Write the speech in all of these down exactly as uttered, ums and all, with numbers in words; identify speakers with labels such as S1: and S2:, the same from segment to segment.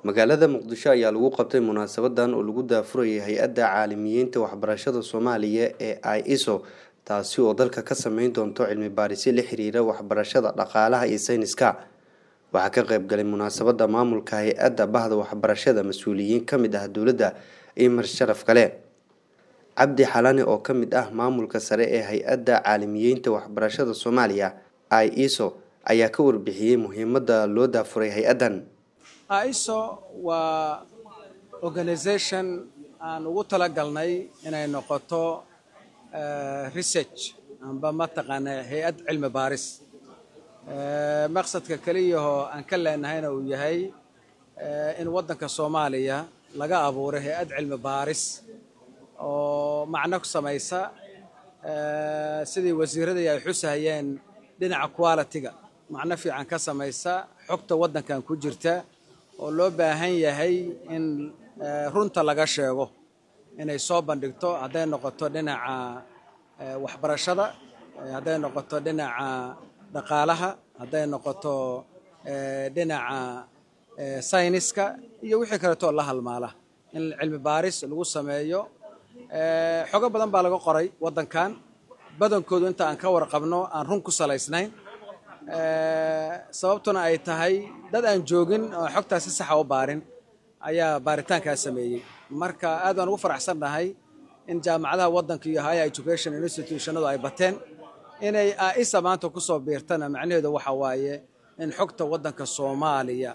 S1: magaalada Muqdisho ayaa lagu qabtay munaasabadan oo lagu daafurayay hay'adda caalamiyiinta waxbarashada Soomaaliya ee I S O taasi oo dalka ka sameyn doonto cilmi baaris la xiriira waxbarashada dhaqaalaha iyo sayniska. Waxaa ka qayb galay munaasabada maamulka hay'adda bahda waxbarashada mas'uuliyiin kamid ah dawladda iyo marsharaf kale. Cabdi Xalane oo kamid ah maamulka sare ee hay'adda caalamiyiinta waxbarashada Soomaaliya I S O ayaa ka warbixiyay muhiimadda loo daafuray hay'addan.
S2: I S O waa organization aan ugu talagalnay inay noqoto research amba mataqaana hay'ad cilmi baaris. maqsadka kaliya oo aan ka leenahayna uu yahay in wadanka Soomaaliya laga abuuro hay'ad cilmi baaris oo macno ku samaysa sidii wasiirada ay xusayeen dhinaca quality-ga macno fiican ka samaysa xogta wadankan ku jirta oo loo baahan yahay in runta laga sheego inay soo bandhigto haday noqoto dhinaca waxbarashada haday noqoto dhinaca dhaqaalaha haday noqoto dhinaca sayniska iyo wixii kale oo la halmaala in cilmi baaris lagu sameeyo xogo badan baa laga qoray wadankan badankoodu inta aan ka warqabno aan run ku salaysnayn sababtuna ay tahay dad aan joogin oo xogtaasi sax ah u baarin ayaa baaritaanka sameeyay marka aad aan ugu faraxsanahay in jaamacadaha wadanka iyo higher education institutionadu ay bateen inay I S O maanta ku soo biirtana macnaheedu waxa waaye in xogta wadanka Soomaaliya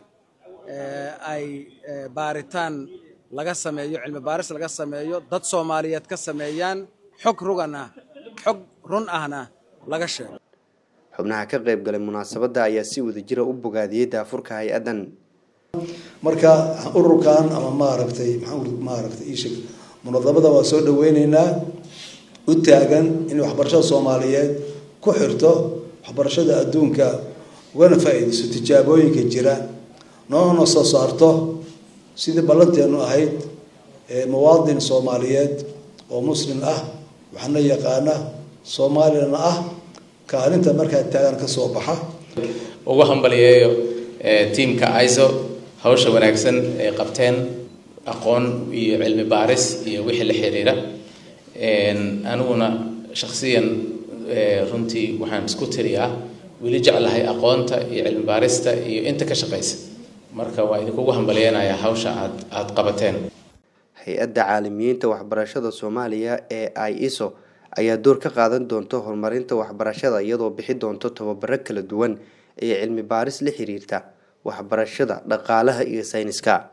S2: ay baaritaan laga sameeyo cilmi baaris laga sameeyo dad Soomaaliyeed ka sameeyaan xog rugana xog run ahna laga sheego.
S1: xubnaha ka qayb galay munaasabada ayaa si wada jira u bogaadiyay daafurka hay'addan.
S3: marka ururkan ama maaragtay maxaan maaragtay ishig munadabada waa soo dhaweyneynaa u taagan in waxbarashada Soomaaliyeed ku xirto waxbarashada adduunka wana faa'iideyso tijaabooyinka jira noona soo saarto sidii ballanteenu ahayd ee muwaadin Soomaaliyeed oo muslim ah waxna yaqaana Soomaalina ah kaalinta markaa taagan ka soo baxa
S4: ugu hambaliyeeyo teamka I S O hawsha wanaagsan ee qabteen aqoon iyo cilmi baaris iyo wixii la xiriira een anuguna shakhsiyan runtii waxaan isku tiriyaa wili jeclahay aqoonta iyo cilmi baarista iyo inta ka shaqeysa marka waa idinku hambaliyeenaya hawsha aad aad qabateen.
S1: hay'adda caalamiyiinta waxbarashada Soomaaliya ee I S O ayaa door ka qaadan doonta horumarinta waxbarashada iyadoo bixi doonto tababaro kala duwan ee cilmi baaris la xiriirta waxbarashada dhaqaalaha iyo sayniska.